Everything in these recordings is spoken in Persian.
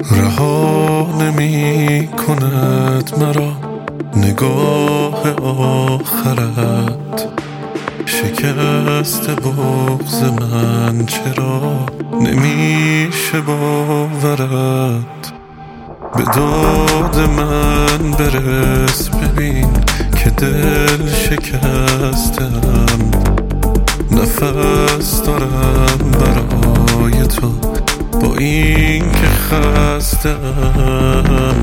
رها نمی کند مرا نگاه آخرت. شکست بغض من چرا نمیشه باورت. به داد من برس ببین که دل شکستم. نفس دارم برای تو با این که خستم.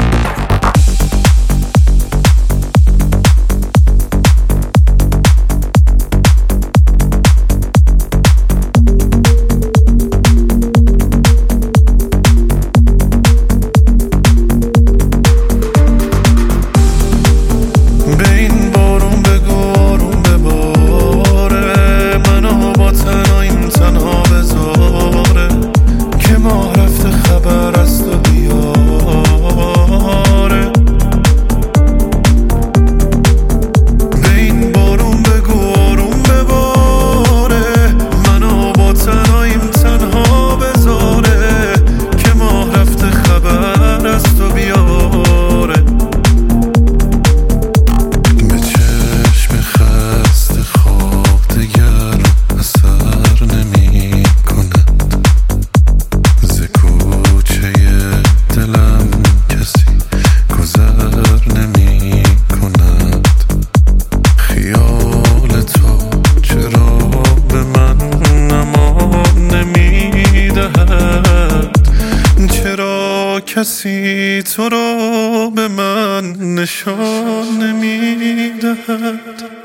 کسی تو را به من نشان نمیدهد.